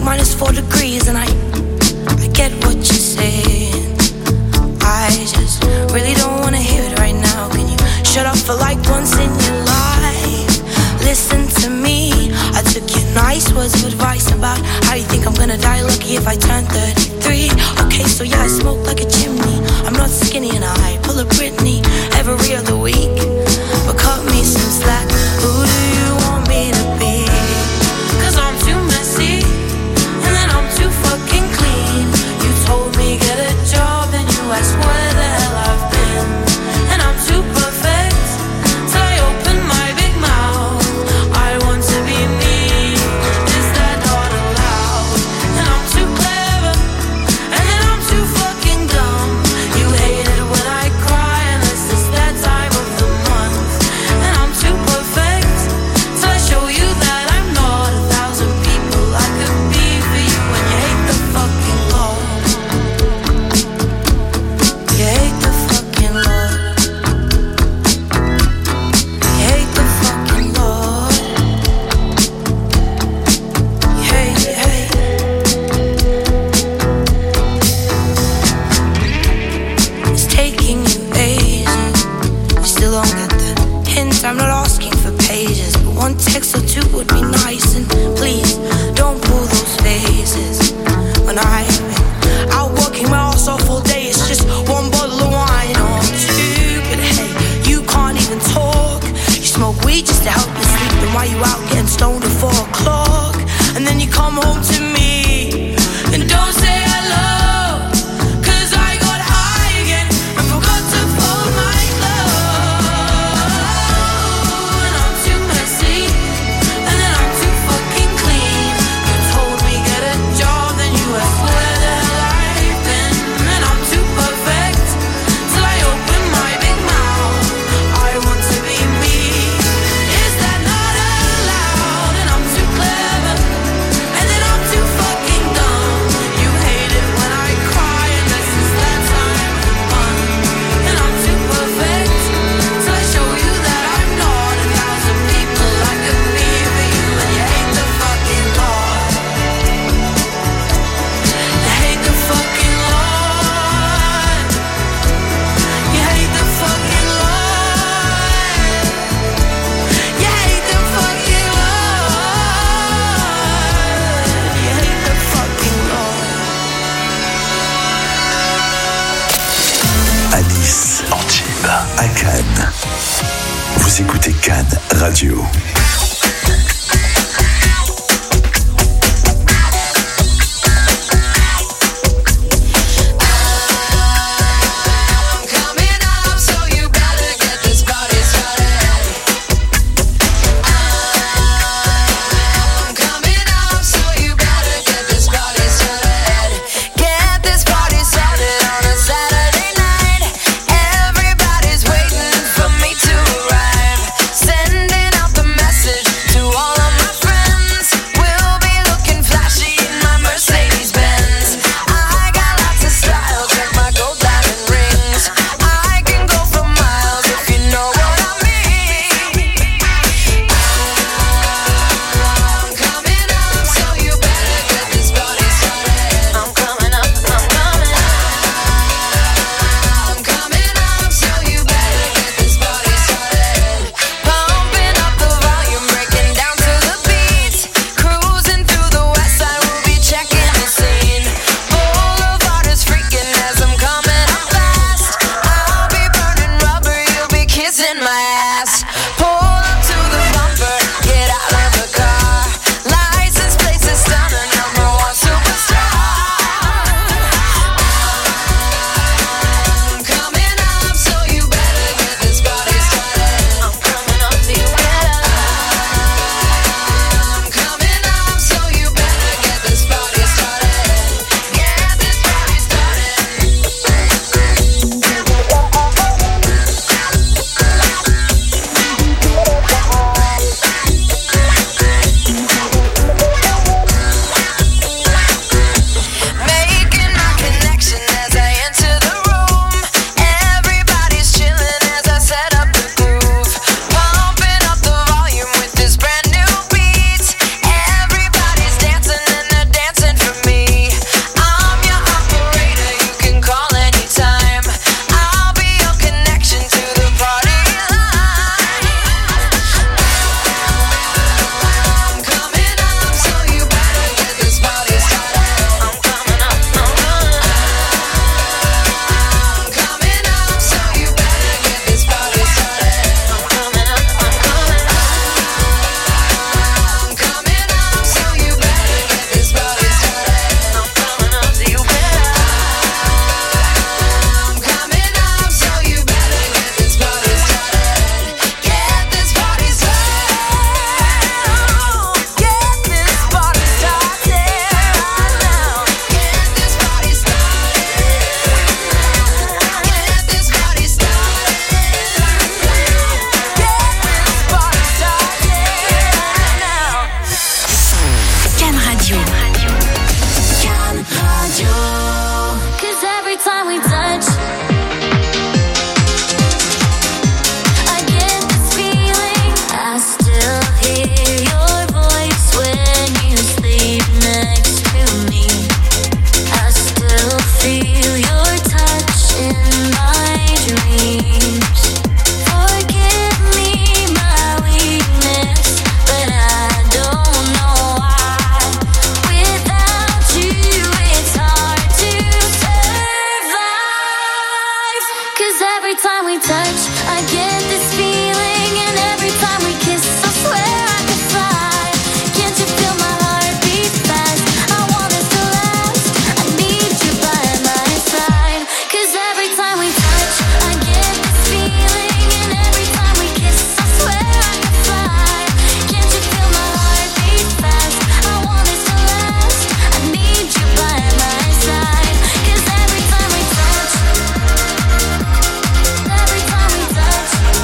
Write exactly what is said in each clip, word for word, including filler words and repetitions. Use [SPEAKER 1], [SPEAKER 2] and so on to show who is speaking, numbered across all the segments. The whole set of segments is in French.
[SPEAKER 1] minus four degrees, and I, I get what you're saying. I just really don't wanna hear it right now. Can you shut up for like once in your life? Listen to me. I took your nice words of advice about how you think I'm gonna die lucky if I turn thirty-three. Okay, so yeah, I smoke like a chimney. I'm not skinny and I pull a Britney every other week. But cut me some slack. Who do you want me to be? Cause I'm too messy, and then I'm too fucking clean. You told me get a job, then you asked where the hell I've been. And I'm too perfect till I open my big mouth. I want to be me, is that not allowed? And I'm too clever, and then I'm too fucking dumb. You hate it when I cry, unless it's that time of the month. And I'm too perfect till I show you that I'm not a thousand people I could be for you. And you hate the fucking Lord. You hate the fucking Lord. You hate the fucking Lord. You hate, you hate. It's taking you ages. You still don't get the hint. I'm not asking for pages, but one text or two would be nice. And please don't pull those faces. When I've been out working my ass off all day, it's just one bottle of wine or two. But hey, you can't even talk. You smoke weed just to help you sleep. Then why you out getting stoned at four o'clock? And then you come home to me and don't say hello. Cause I got high again and forgot to fold my clothes. And I'm too messy, and then I'm too fucking clean. You told me get a job, then you asked where the hell I've been. And I'm too perfect till I open my big mouth. I want to be me, is that not allowed? And I'm too clever, and then I'm too fucking dumb. You hate it when I cry, unless it's that time of the month. And I'm too perfect till I show you that I'm not a thousand people I could be for you. And you hate the fucking Lord. You hate the fucking Lord. You hate the fucking Lord. You hate the fucking Lord. You hate the fucking Lord.
[SPEAKER 2] À Nice, Antibes, à Cannes. Vous écoutez Cannes Radio.
[SPEAKER 3] Coming up, so you better get this party started. I'm coming up, so you better get this party started. Get this party started on a Saturday night. Everybody's waiting for me to arrive. Sending out the message to all
[SPEAKER 4] 'Cause every time we touch, I get this feeling, and every time we kiss, I swear I could fly. Can't you feel my heart beat fast? I want us to last. I need you by my side. 'Cause every time we touch, I get this feeling, and every time we kiss, I swear I could fly. Can't you feel my heart beat fast? I want us to last. I need you by my side. 'Cause every time we touch, every time we touch,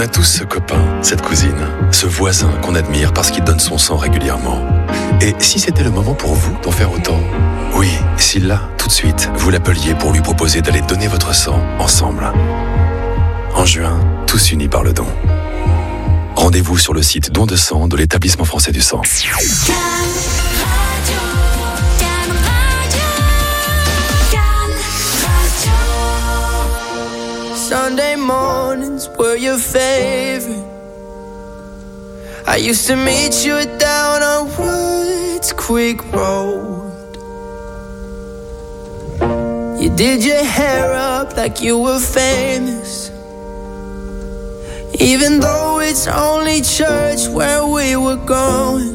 [SPEAKER 5] a tous ce copain, cette cousine, ce voisin qu'on admire parce qu'il donne son sang régulièrement. Et si c'était le moment pour vous d'en faire autant? Oui, si là, tout de suite, vous l'appeliez pour lui proposer d'aller donner votre sang ensemble. En juin, tous unis par le don. Rendez-vous sur le site Don de sang de l'Établissement français du sang.
[SPEAKER 6] Sunday mornings were your favorite. I used to meet you down on Woods Creek Road. You did your hair up like you were famous, even though it's only church where we were going.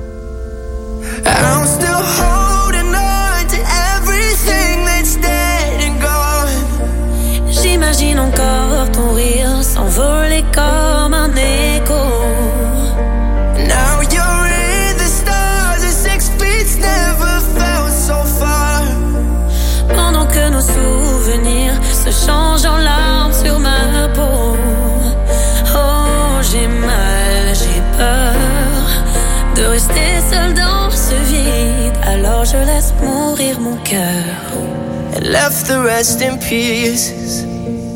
[SPEAKER 6] I'm still holding on to everything that's dead and gone.
[SPEAKER 4] J'imagine encore ton rire s'envoler comme un écho.
[SPEAKER 6] Now you're in the stars and six feet never felt so far.
[SPEAKER 4] Pendant que nos souvenirs se changent en larmes sur ma peau. Oh, j'ai mal, j'ai peur de rester seule dans ce vide. Alors je laisse mourir mon cœur.
[SPEAKER 6] And left the rest in pieces.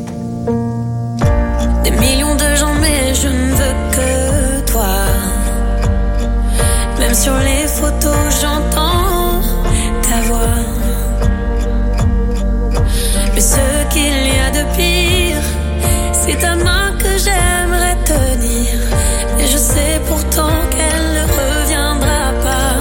[SPEAKER 4] Des millions de gens, mais je ne veux que toi. Même sur les photos, j'entends ta voix. Mais ce qu'il y a de pire, c'est ta main que j'aimerais tenir. Et je sais pourtant qu'elle ne reviendra pas.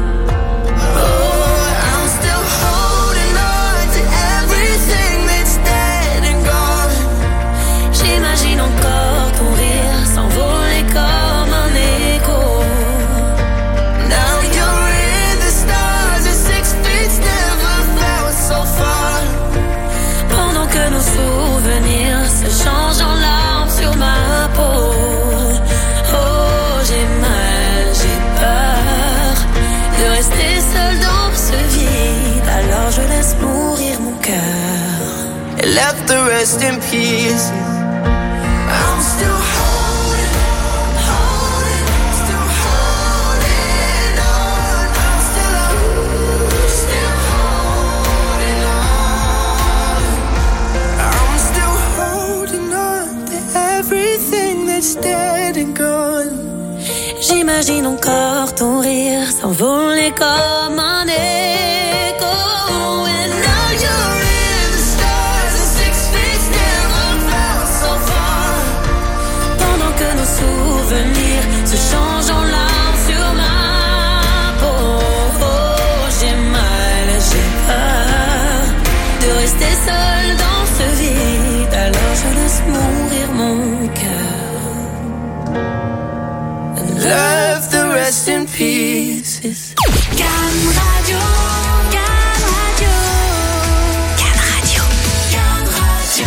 [SPEAKER 6] Oh, I'm still holding on to everything that's dead and gone.
[SPEAKER 4] J'imagine encore ton rire s'envoler comme un écho.
[SPEAKER 6] Now you're in the stars and six feet never felt so far.
[SPEAKER 4] Pendant que nos souvenirs se changent en larmes sur ma peau. Oh, j'ai mal, j'ai peur de rester seule dans ce vide. Alors je laisse mourir mon cœur.
[SPEAKER 6] And left the rest in pieces. I'm still holding, holding, still holding on. I'm still, still holding on. I'm still holding on to everything that's dead and gone.
[SPEAKER 4] J'imagine encore ton rire s'envoler comme un écho. And now
[SPEAKER 6] You're in the stars and six feet never felt so far.
[SPEAKER 4] pendant que nos souvenirs se changent en larmes sur ma peau. Oh, j'ai mal, j'ai peur de rester seule dans ce vide. Alors je laisse mourir mon cœur. And
[SPEAKER 6] Left the rest in pieces.
[SPEAKER 4] Cannes Radio, Cannes Radio, Cannes Radio, Cannes Radio.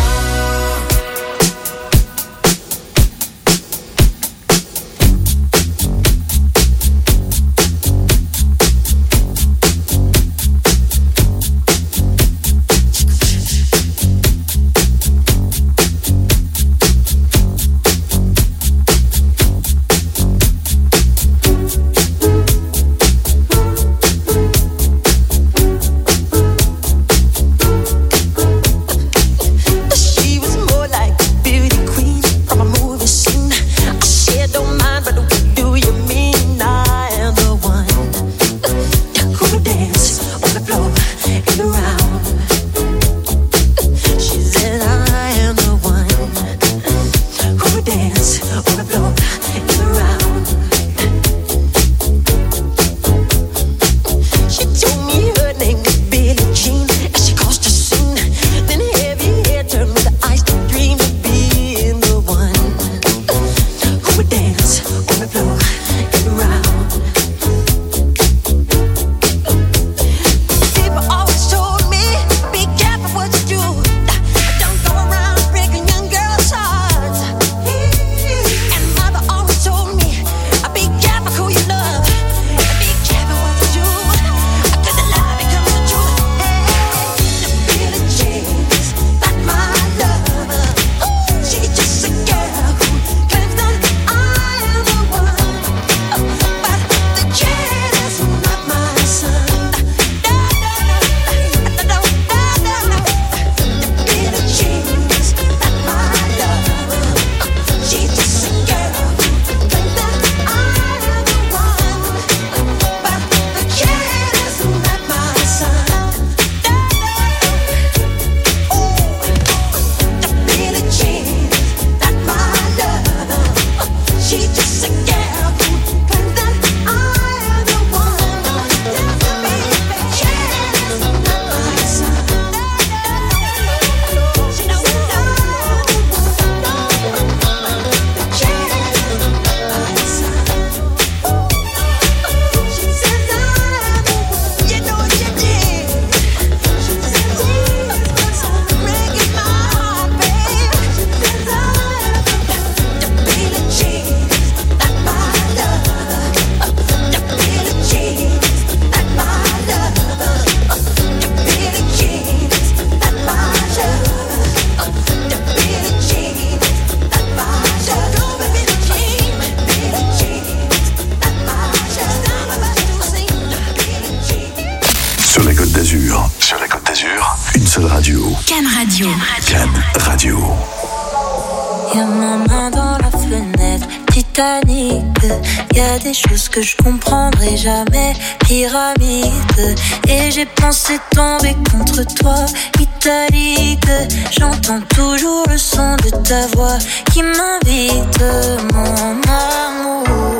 [SPEAKER 2] Radio.
[SPEAKER 1] Y'a ma main dans la fenêtre, Titanic. Y'a des choses que je comprendrai jamais, pyramide. Et j'ai pensé tomber contre toi, italique. J'entends toujours le son de ta voix qui m'invite, mon amour.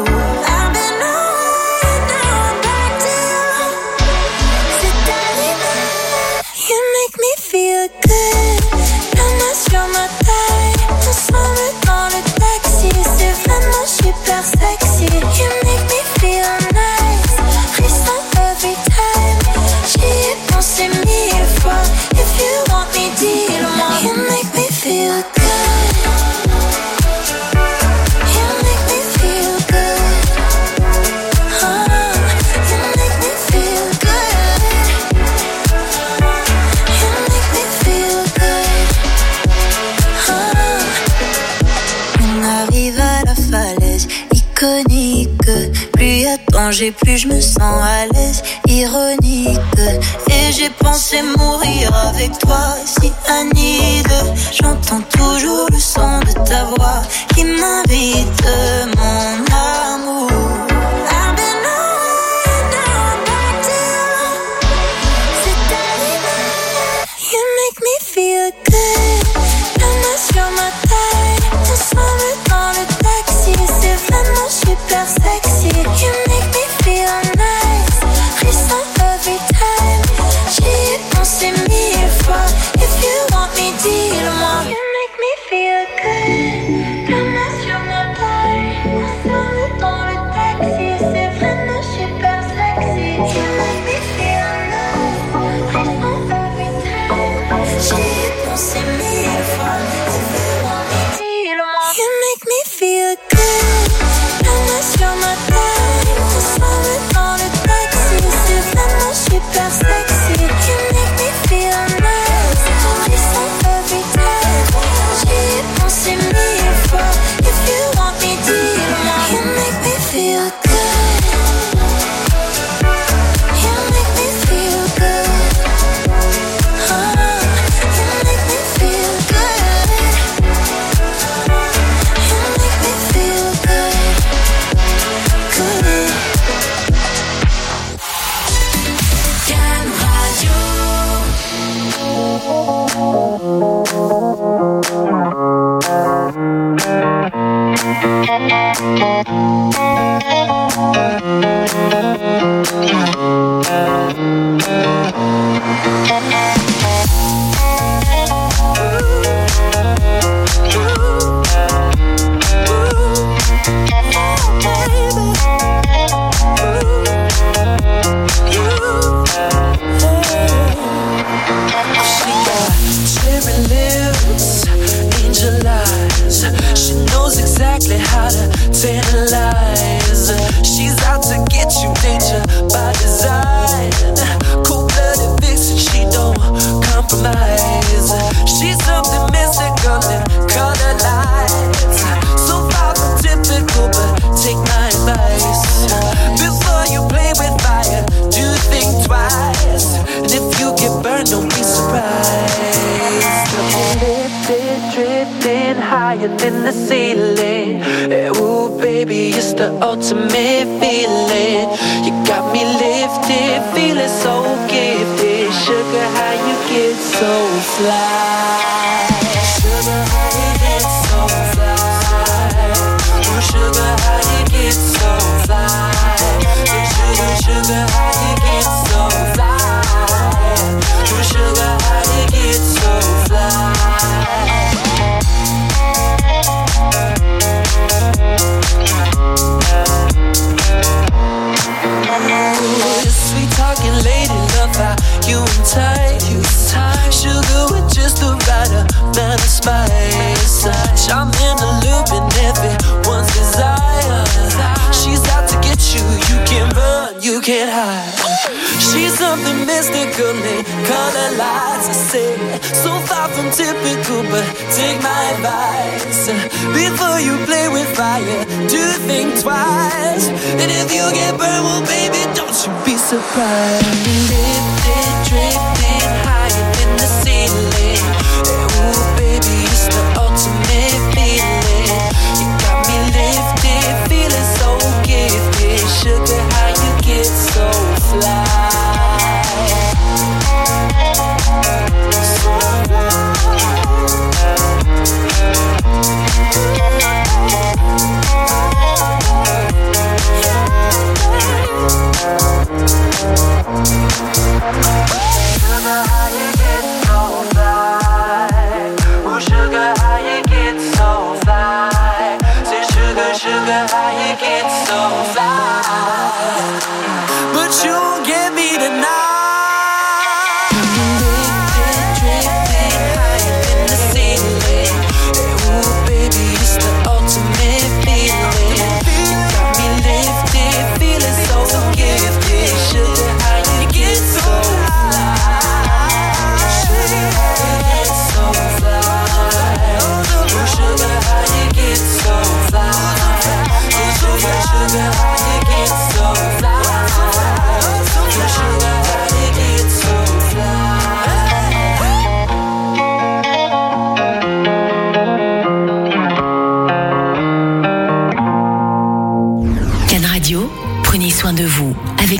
[SPEAKER 1] Feel good, la main sur ma taille, ensemble dans le taxi, c'est vraiment super sexy. You make me feel nice, frisson every time. J'y ai pensé mille fois, if you want me, dis-le-moi. You make me feel good, you make me feel good, oh, you make me feel good. On arrive à la falaise iconique. Plus y a danger, plus je me sens à l'aise, ironique. Et j'ai pensé mourir avec toi, si Anide. J'entends toujours le son de ta voix qui m'invite, mon amour. Feel good, la main sur ma taille, ensemble dans le taxi, c'est vraiment super sexy. You make me feel nice, frisson every time. J'y ai pensé mille fois, if you want me, dis-le-moi. You make me feel good, la main sur ma taille, ensemble dans le taxi, c'est vraiment super sexy. You make me feel nice, frisson every time. J'y ai pensé mille fois, if you want me, dis-le-moi. You make me feel good, la main sur ma taille, ensemble dans le taxi, c'est vraiment super sexy. You make me feel nice, frisson every time. J'y ai pensé mille fois, if you want me, dis-le-moi. You make me feel good, you make me feel good, oh.
[SPEAKER 6] In the ceiling, yeah, ooh, baby, it's the ultimate feeling. You got me lifted, feeling so gifted. Sugar, how you get so fly? Sugar, how you get so fly? Ooh, sugar, how you get so fly? Ooh, sugar, sugar, how you get so fly? Ooh, sugar, how you get so fly? Sweet talking lady, love how you and tight. Sugar with just the right amount of spice. Charm in the loop and everyone's desire. She's out to get you, you can't run, you can't hide. She's something mystical in color lights. I say, so far from typical, but take my advice. Before you play with fire, do think twice. And if you get burned, well baby, don't you be surprised. Lifted, drifting higher than the ceiling. Ooh baby, you're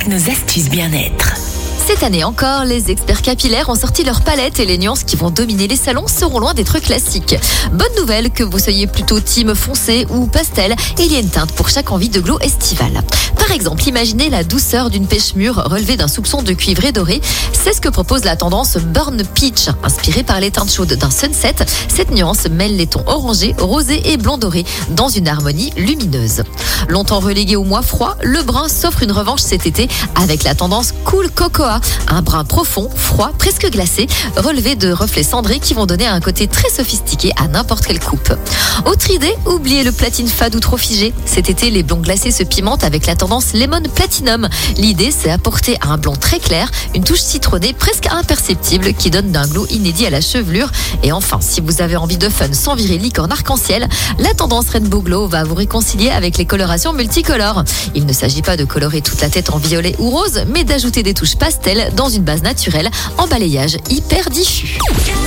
[SPEAKER 7] avec nos astuces bien-être.
[SPEAKER 8] Cette année encore, les experts capillaires ont sorti leur palette et les nuances qui vont dominer les salons seront loin d'être classiques. Bonne nouvelle, que vous soyez plutôt team foncé ou pastel, il y a une teinte pour chaque envie de glow estival. Par exemple, imaginez la douceur d'une pêche mûre relevée d'un soupçon de cuivré doré. C'est ce que propose la tendance Burn Peach. Inspirée par les teintes chaudes d'un sunset, cette nuance mêle les tons orangés, rosés et blanc doré dans une harmonie lumineuse. Longtemps relégué au mois froid, le brun s'offre une revanche cet été avec la tendance Cool Cocoa. Un brun profond, froid, presque glacé, relevé de reflets cendrés qui vont donner un côté très sophistiqué à n'importe quelle coupe. Autre idée, oubliez le platine fade ou trop figé. Cet été, les blonds glacés se pimentent avec la tendance Lemon Platinum. L'idée, c'est apporter un blond très clair, une touche citronnée presque imperceptible qui donne d'un glow inédit à la chevelure. Et enfin, si vous avez envie de fun sans virer licorne arc-en-ciel, la tendance Rainbow Glow va vous réconcilier avec les colorations multicolores. Il ne s'agit pas de colorer toute la tête en violet ou rose, mais d'ajouter des touches pastel dans une base naturelle en balayage hyper diffus.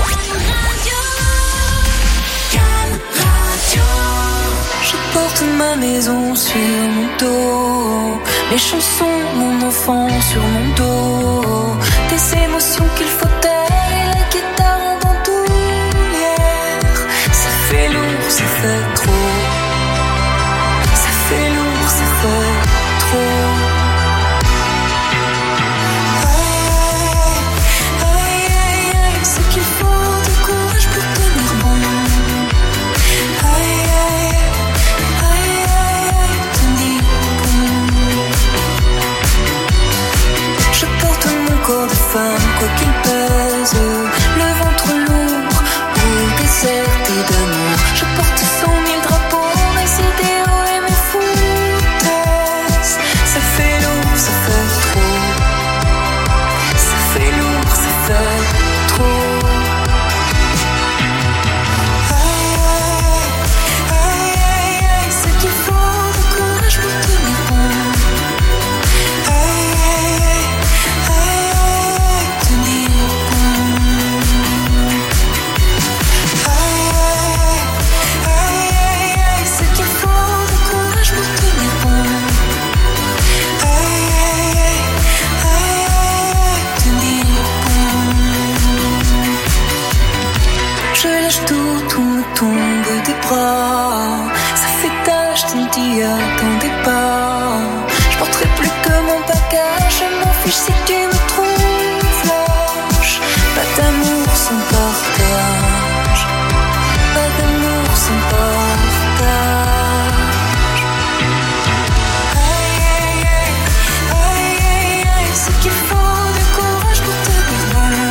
[SPEAKER 6] Je porte ma maison sur mon dos, les chansons, mon enfant sur mon dos, des émotions qu'il faut taire et la guitare en bandoulière. Ça fait lourd, ça fait trop. Ça fait lourd, ça fait trop. Quoi qu'il pèse, le ventre lourd ou déserté d'amour, je porte cent mille drapeaux, mes idéaux et mes foutaises. Ça fait lourd, ça fait trop. Ça fait lourd, ça fait trop. Aïe, aïe, aïe, aïe, c'est qu'il faut du courage pour tenir bon. Tout, tout me tombe des bras. Ça fait tâche, tu ne t'y attendais pas. Je porterai plus que mon bagage. Je m'en fiche si tu me trouves lâche. Pas d'amour sans partage. Pas d'amour sans partage. Aïe, aïe, aïe, aïe, aïe, aïe, c'est qu'il faut du courage pour te dire.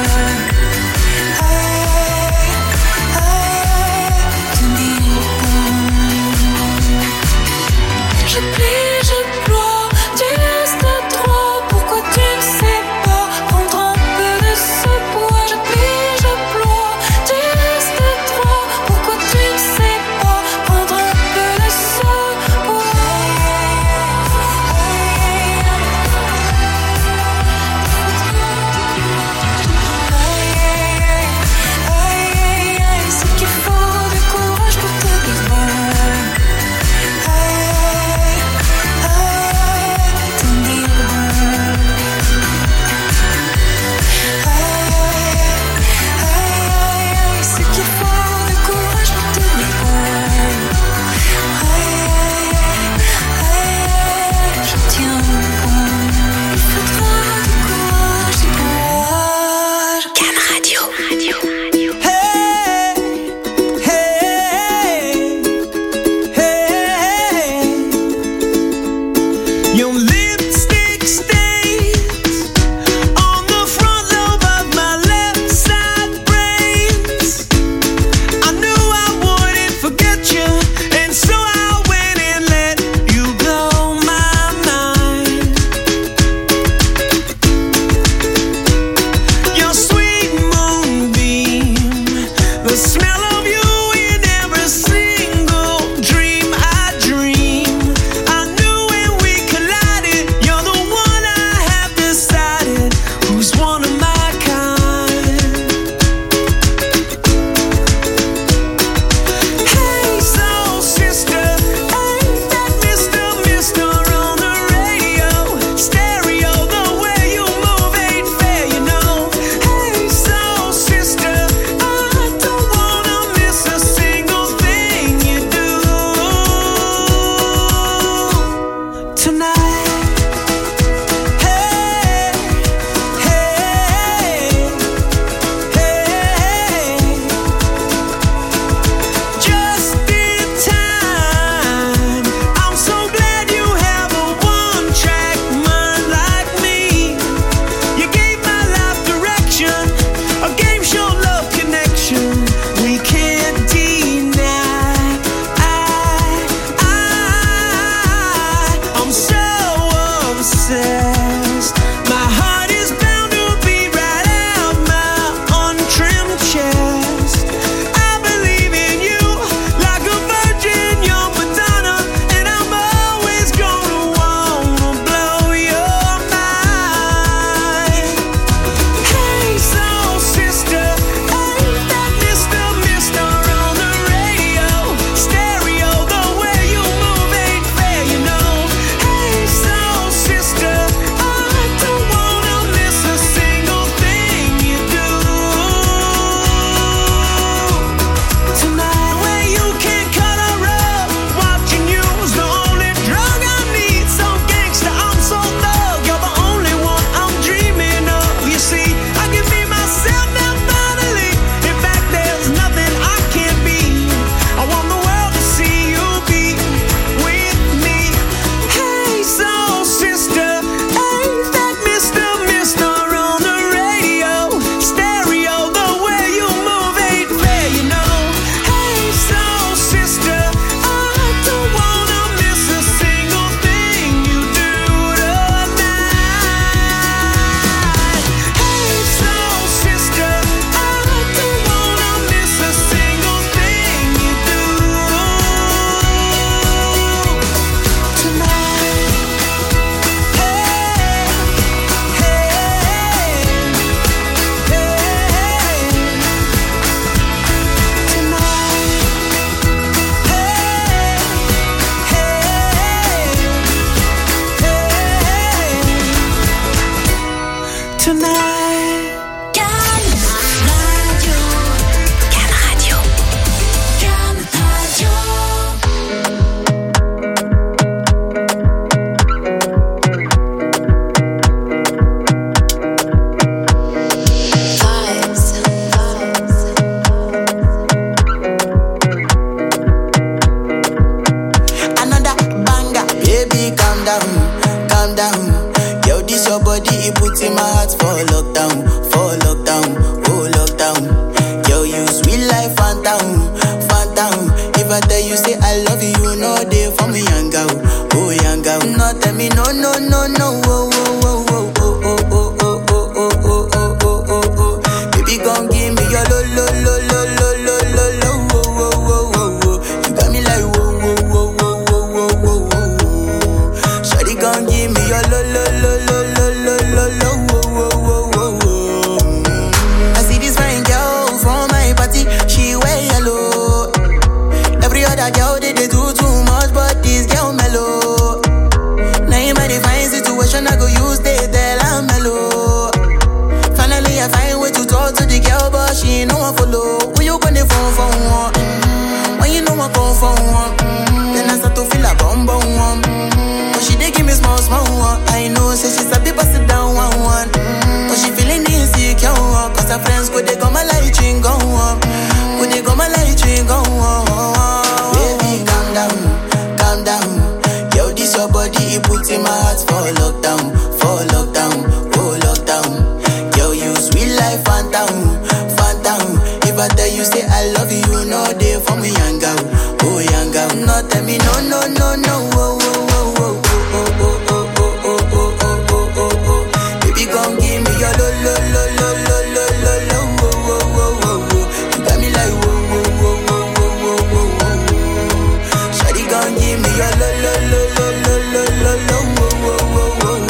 [SPEAKER 7] heart for lockdown, for lockdown, oh lockdown. Yo, you sweet life, phantom, phantom. If I tell you say I love you, you know they for me young girl, oh young girl. No tell me no, no, no, no, oh, oh, oh, oh, oh, oh, oh, oh, oh, oh, oh, oh, oh, oh, oh. Baby, gon' give me your lo, lo, lo, lo, lo, lo, lo, lo, oh, oh, oh, oh, oh. You got me like whoa, whoa, whoa, whoa, whoa, whoa, whoa, whoa. Shawty gon' give me your lo, lo, lo, lo, lo, lo, lo, lo, oh, oh, oh, oh, oh. I see this fine girl from my party, she wear yellow. Every other girl they, they do too much, but this girl mellow. Now in my divine situation, I go use they tell I'm mellow. Finally I find way to talk to the girl, but she ain't no one follow. Who you gonna phone for one? Mm-hmm. When you know I come for one, mm-hmm. Then I start to feel a bum bum one. Mm-hmm. But she dey give me small small one. I know say she's a bit sit down one one. Mm-hmm. But she feeling insecure one. Cause her friends go they go my light ring go on. Go they go my light ring go on. Baby calm down, calm down. Yo, this your body, it puts in my heart for lockdown, for lockdown, oh lockdown. Yo, you sweet life, phantom, phantom. If I tell you say I love you, you know they for me young girl, oh young girl. No tell me no, no, no, no, oh, oh, oh, oh, oh, oh, oh, oh, oh, oh, oh, oh, oh, oh. Baby, gon' give me your lo, lo, lo, lo, lo, lo, lo, lo, oh, oh, oh, oh, oh. You got me like whoa, whoa, whoa, whoa, whoa, whoa, whoa, whoa. Shawty gon' give me your lo, lo, lo, lo, lo, lo, lo, lo, oh, oh, oh, oh,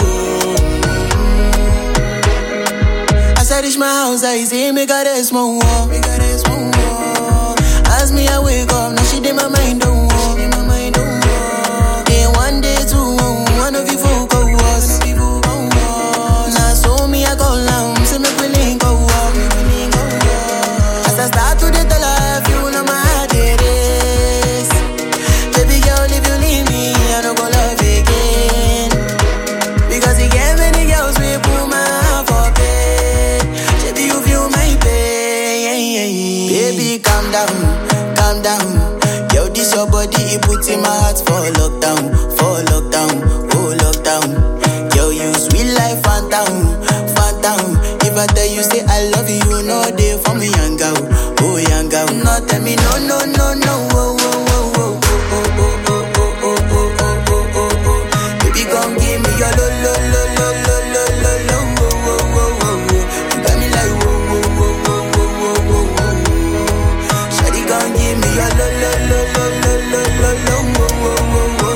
[SPEAKER 7] oh. As I reach my house, I see me got a small wall, me got a small wall. As me I wake up, now she did my mind don't walk. Then one day two, one of you folk go was. Now so me I go down, see me willing go walk. As I start to the tell her, you know my heart it is. Baby girl, if you leave me, I don't go love again. Because you get many girls we put my heart for bed. Baby, you feel my pain. Baby, calm down, calm down. Yo, this your body, it puts in my heart for lockdown, for lockdown, oh lockdown. Yo, you sweet life, phantom, phantom. If I tell you say I love you, you know they for me young girl, oh young girl. No tell me no, no, no, no, oh, oh, oh, oh, oh, oh, oh, oh, oh, oh, oh, oh, oh, oh. Baby, gon' give me your lo, lo, lo, lo, lo, lo, lo, lo, oh, oh, oh, oh, oh. You got me like whoa, whoa, whoa, whoa, whoa, whoa, whoa, whoa. Shawty gon' give me your lo, lo, lo, lo, lo, lo, lo, lo, oh, oh, oh, oh, oh.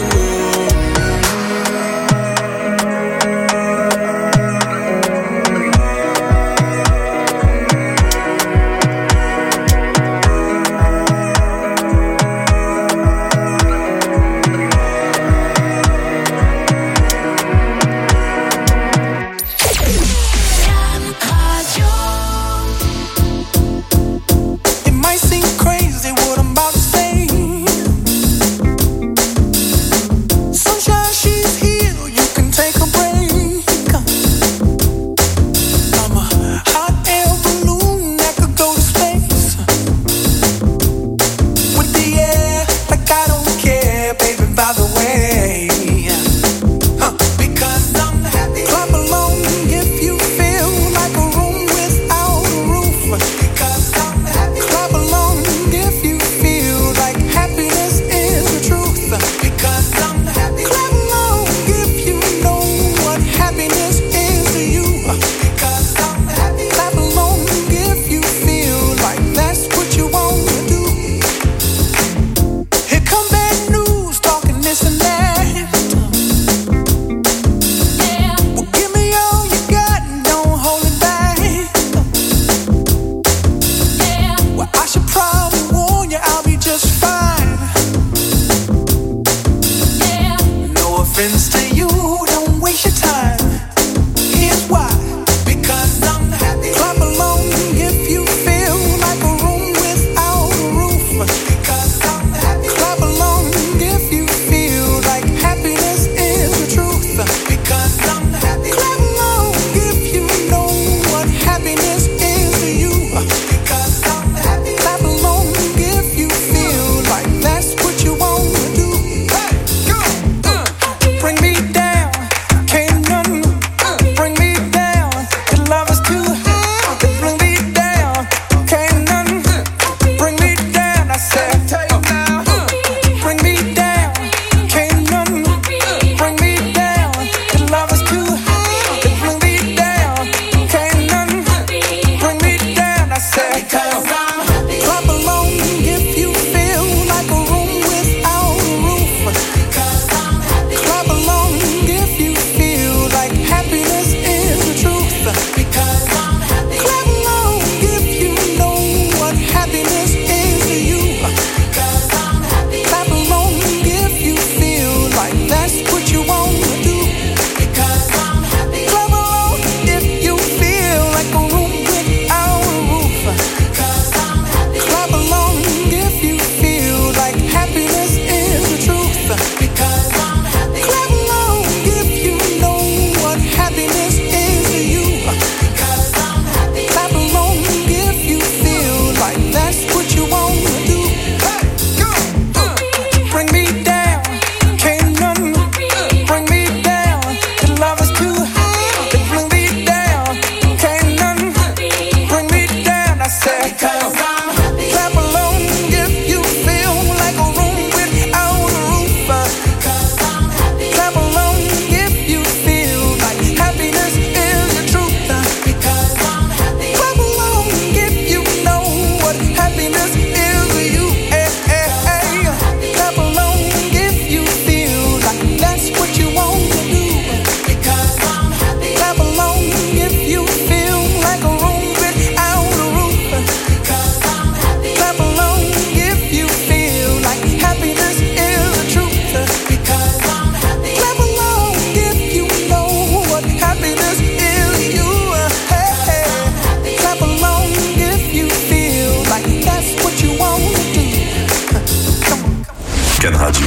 [SPEAKER 2] Can Radio.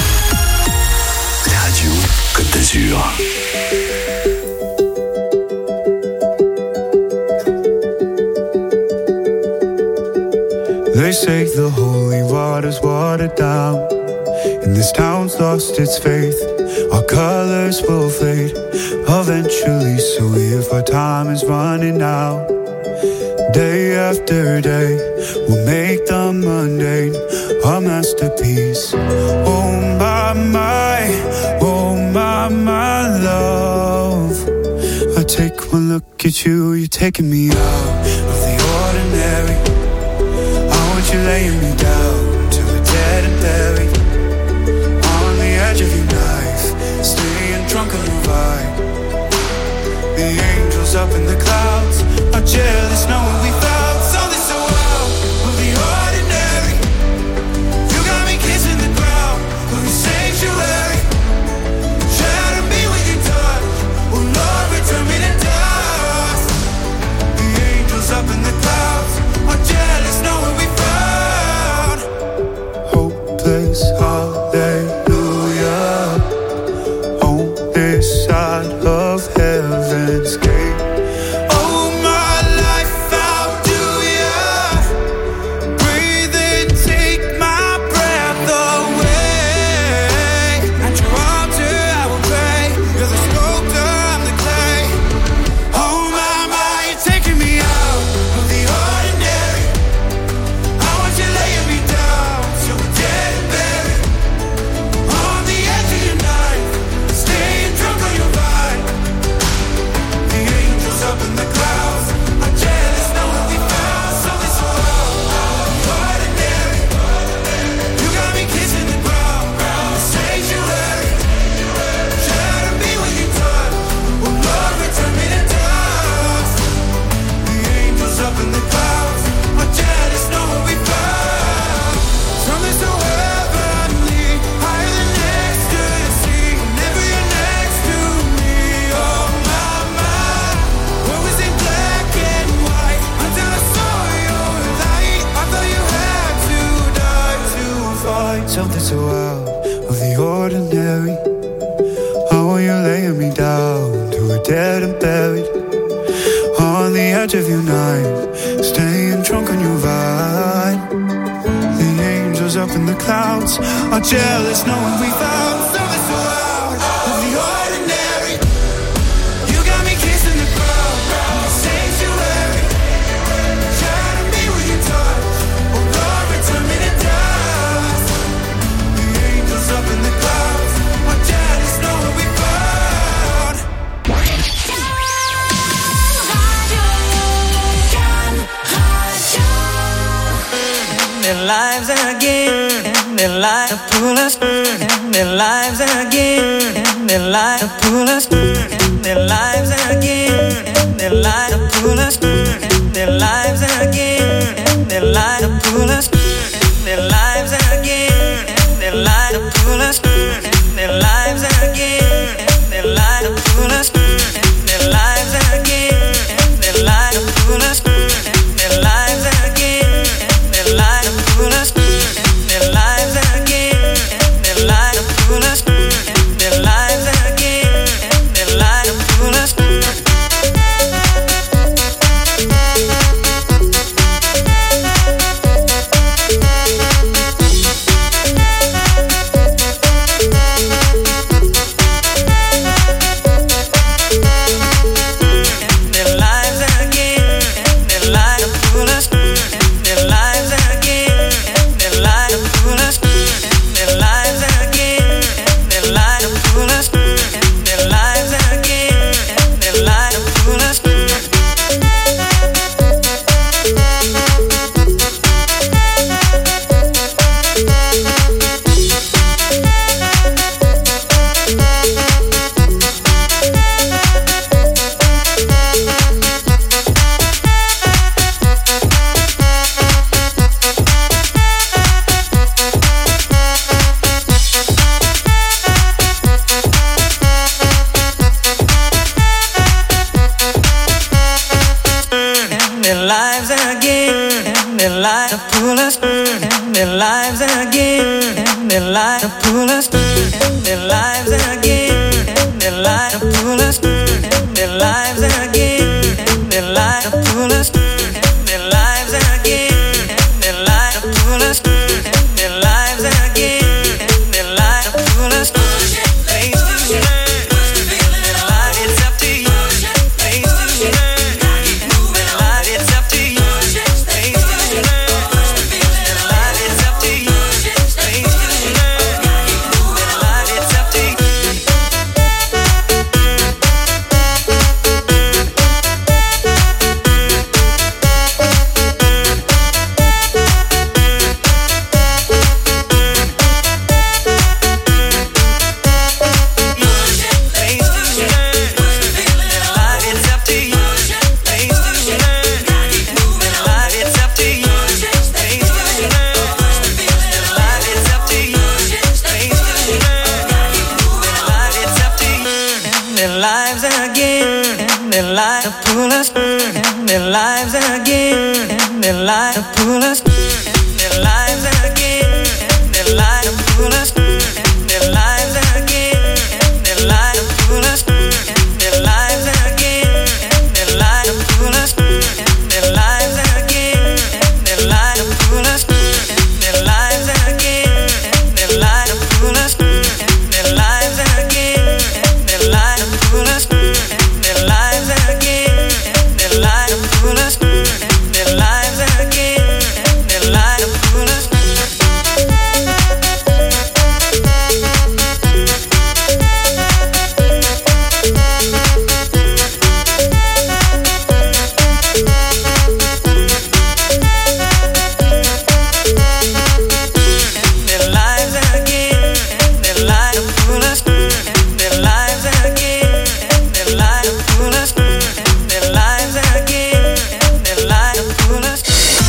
[SPEAKER 2] La radio Côte d'Azur.
[SPEAKER 9] They say the holy water's watered down, and this town's lost its faith. Our colors will fade eventually, so if our time is running out, day after day, we'll make the mundane a masterpiece. Oh my, my, oh my, my love, I take one look at you, you're taking me out of the ordinary. You're laying me down to a dead and buried on the edge of your knife, staying drunk on your vibe. The angels up in the clouds are jealous knowing we found something so out of the ordinary. You got me kissing the ground of your sanctuary. Shatter me with your touch, oh Lord, return me to dust. The angels up in the clouds are jealous knowing we found hopeless hallelujah on this side of heaven's gate. Oh my life, how do ya breathe and take my breath away? At your altar I will pray. You're the sculptor, I'm the clay. Oh my, my, you're taking me out of the ordinary. I want you laying me down so we're dead and buried on the edge of your knife, staying drunk on your vine. The angels up in the clouds are jealous knowing we found something so ordinary. You got me kissing the ground, the sanctuary. Shatter me with your touch, oh Lord, return me to dust. The angels up in the clouds are jealous knowing we found something so heavenly, higher than ecstasy. Whenever you're next to me, oh my, my. What was in black and white until I saw your light? I thought you had to die to find something so out of the ordinary. How are you laying me down to a dead and buried on the edge of your knife, staying drunk on your vine. The angels up in the clouds are jealous knowing we found something so out of the ordinary. You got me kissing the ground, the sanctuary. Shatter me with your touch, oh Lord, return me to dust. The angels up in the clouds are jealous knowing we found.
[SPEAKER 6] Their lives again, their lives to pull us, their lives again, their lives to pull us, their lives again, their lives to pull us, their lives again, their lives to pull us, their lives again, their lives to pull us, their lives again, their lives to pull us, their lives again, their lives to pull us, their lives again, their lives to pull us, their lives again, their lives to pull us, their lives again, their lives to pull us. lives again, their lives to pull us, their lives again, their lives to pull us, their lives again, their lives to pull us, their lives again, their lives to pull us, their lives again, their lives to pull us. Place to learn, their life it's up to you. Place to learn, their life it's up to you. Place to learn, their life it's up to you. Place to learn, their life it's up to you. Their lives again, their lives to pull us, their lives again, their lives to pull us, their lives again, their lives to pull us, their lives again, their lives to pull us, their lives again, their lives to pull us, their lives again, their lives to pull us, their lives again, their lives to pull us, their lives again, their lives to pull us, their lives again, their lives to pull us, their lives again, their lives to pull us. Their lives again, their lives to pull us, their lives again, their lives to pull us, their lives again, their lives to pull us.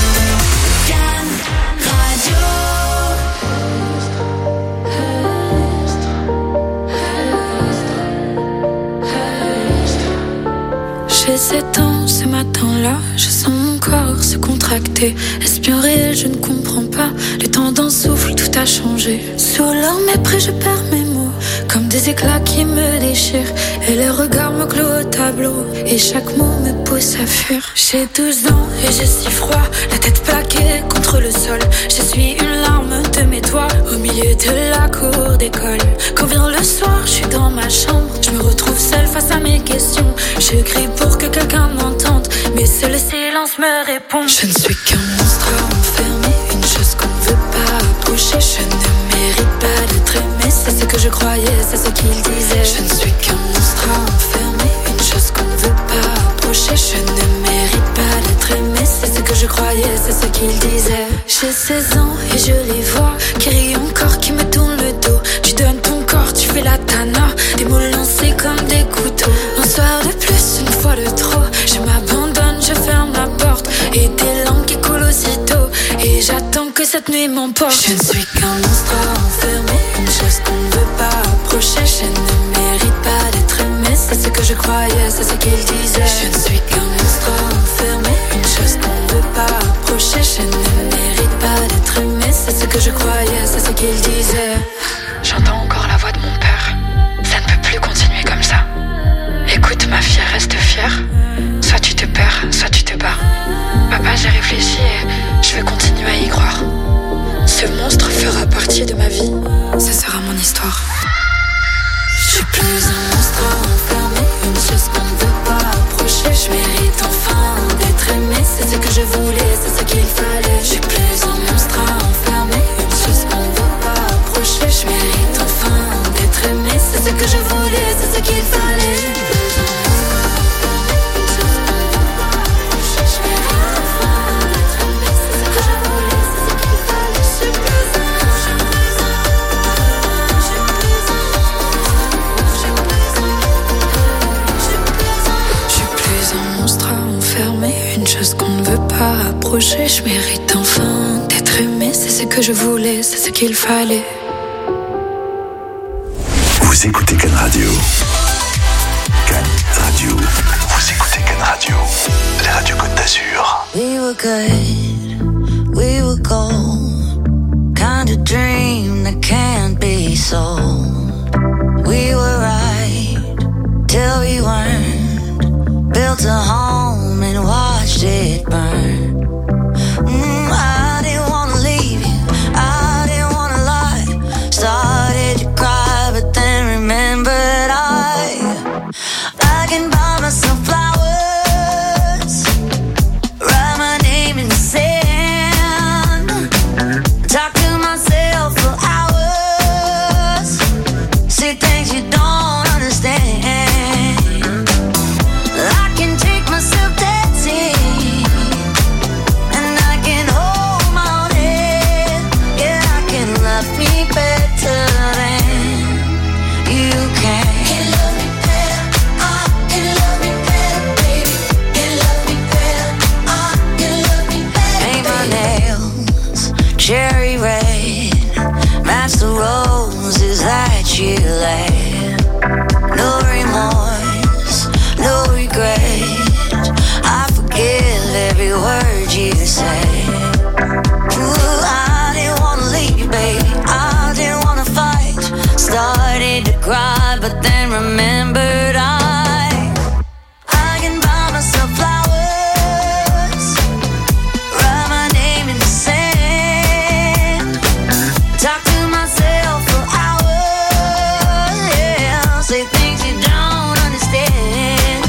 [SPEAKER 10] J'ai sept ans ce matin-là, je sens mon corps se contracter. Est-ce bien réel, je ne comprends pas. Les tendances soufflent, tout a changé. Sous leur mépris, je perds mes mots, comme des éclats qui me déchirent. Et les regards me clouent au tableau, et chaque mot me pousse à fuir. J'ai douze ans et j'ai si froid, la tête plaquée contre le sol. Je suis une larme de mes doigts, au milieu de la cour d'école. Quand vient le soir, je suis dans ma chambre, je me retrouve seule face à mes questions. Je crie pour que quelqu'un m'entende, mais seul le silence me répond. Je ne suis qu'un monstre enfermé, une chose qu'on ne veut pas approcher. Je ne mérite pas d'être aimé, c'est ce que je croyais, c'est ce qu'il disait. Je ne suis qu'un monstre enfermé, une chose qu'on ne veut pas approcher. Je ne mérite pas d'être aimé, c'est ce que je croyais, c'est ce qu'il disait. J'ai seize ans et je les vois qui rient encore, qui me tournent le dos. Tu donnes ton corps, tu fais la tana, des mots lancés comme des couteaux. Un soir de plus, une fois de trop, je m'abandonne, je ferme la porte, et des langues qui coulent aussitôt, et j'attends que cette nuit m'emporte. Je ne suis qu'un monstre enfermé, une chose qu'on ne veut pas approcher. Je ne mérite pas d'être aimé, c'est ce que je croyais, c'est ce qu'il disait. Je ne suis qu'un monstre enfermé, une chose qu'on ne veut pas approcher. Je ne mérite pas d'être aimé, c'est ce que je croyais, c'est ce qu'il disait.
[SPEAKER 11] J'entends encore la voix de mon père. Ça ne peut plus continuer comme ça. Écoute ma fille, reste fière. Soit tu te perds, soit tu te bats. Papa, j'ai réfléchi et je vais continuer à y croire. Ce monstre fera partie de ma vie. Ce sera mon histoire.
[SPEAKER 10] Je suis plus un monstre enfermé, une chose qu'on ne veut pas approcher. Je mérite enfin d'être aimé, c'est ce que je voulais, c'est ce qu'il fallait. Je suis plus un monstre enfermé, une chose qu'on ne veut pas approcher. Je mérite enfin d'être aimé, c'est ce que je voulais, c'est ce qu'il fallait. Une chose qu'on ne veut pas approcher. Je mérite enfin d'être aimé, c'est ce que je voulais, c'est ce qu'il fallait.
[SPEAKER 2] Vous écoutez Can Radio. Can Radio. Vous écoutez Can Radio. La radio Côte d'Azur.
[SPEAKER 1] We were good, we were gold. dream that can't be sold. We were right till we weren't. Built a home and watched it burn. Mm, I didn't wanna leave you, I didn't wanna lie. Started to cry, but then remembered I I can buy myself flowers, write my name in the sand, talk to myself for hours, say things you don't understand. I can take myself dancing, and I can hold my own head. Yeah, I can love me better than you can. Can love me better, I can love me better, baby. Can love me better, I can love me better. Paint my nails cherry red, match the roses that you laid. No remorse, no regret. I forgive every word you say. Ooh, I didn't wanna leave, baby. I didn't wanna fight. Started to cry, but then remembered I I can buy myself flowers, write my name in the sand, talk to myself for hours. Yeah, say things you don't understand.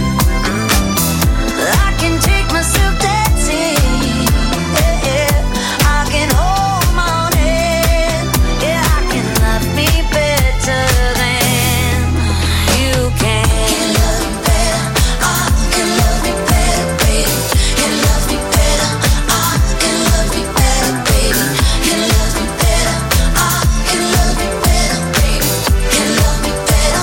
[SPEAKER 1] I can take myself dancing. Yeah, yeah. I can hold my own head. Yeah, I can love me better than you can. Can love me better, I can love me better, baby. Can love me better, I can love me better, baby. Can love me better, I can love me better, baby. Can love me better,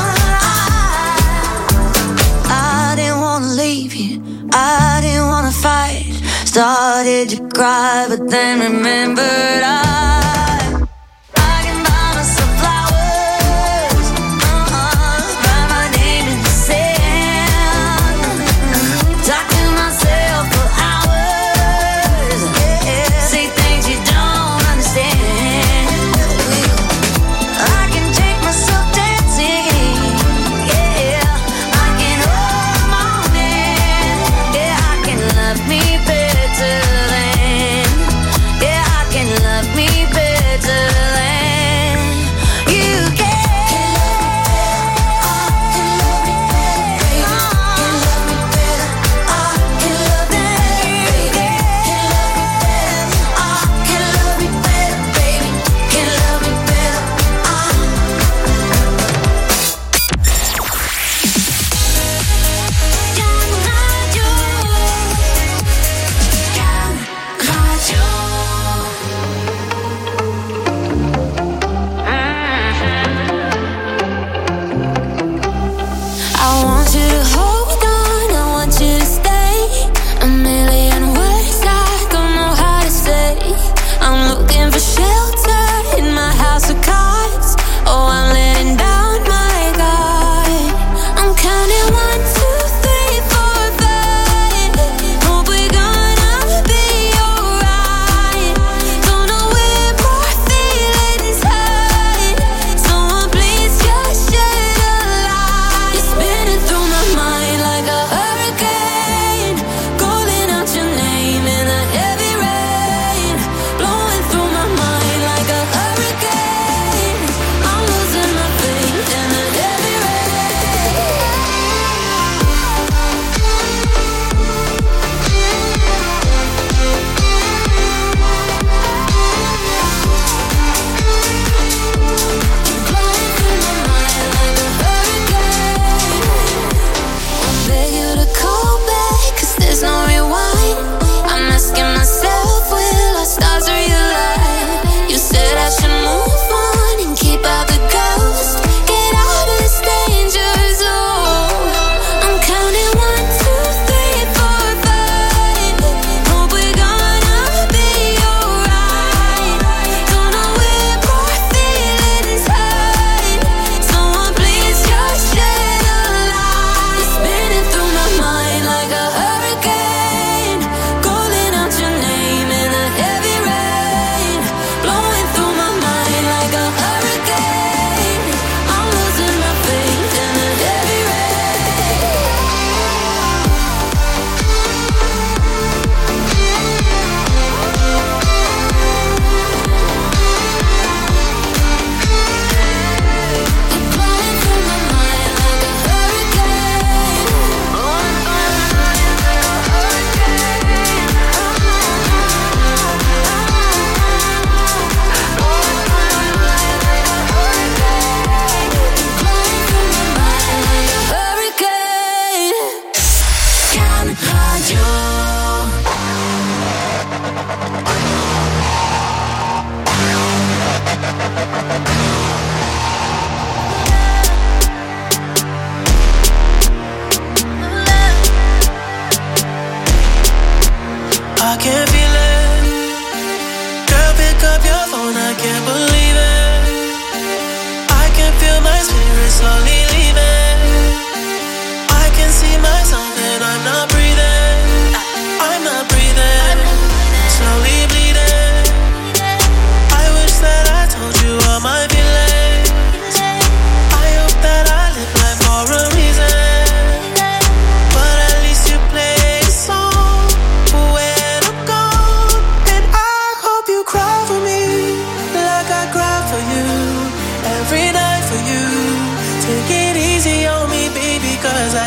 [SPEAKER 1] I I didn't wanna leave you, I didn't wanna fight. Started to cry, but then remembered I I can buy myself flowers, uh-uh, write my name in the sand, talk to myself for hours. Yeah, say things you don't understand. I can take myself dancing. Yeah, I can hold my own hand. Yeah, I can love me better than. Yeah, I can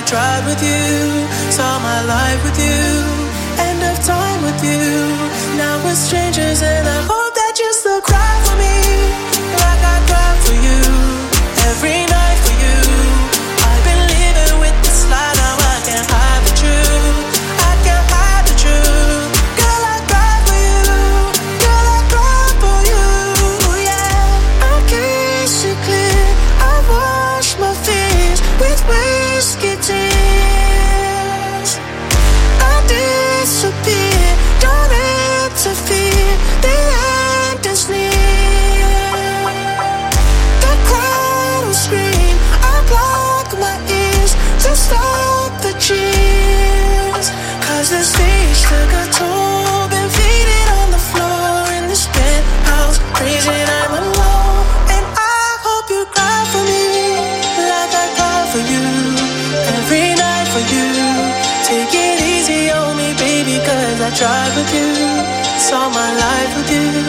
[SPEAKER 6] tried with you, saw my life with you, end of time with you. Now we're strangers and I hope that you still cry for me, like I cry for you, every night for you. I've been living with this lie, now I can't hide the truth, I can't hide the truth. Girl, I cry for you, girl, I cry for you, yeah. I kiss you clear, I wash my fears with whiskey tears. I disappear, don't interfere, the end is near. The crowd will scream, I block my ears to stop the cheers. Cause the stage took a toll, been faded on the floor in this penthouse, crazy and I'm alone. And I hope you cry for me, like I cry for you, every night for you. Take it easy on me, baby, cause I tried with you, saw my life with you,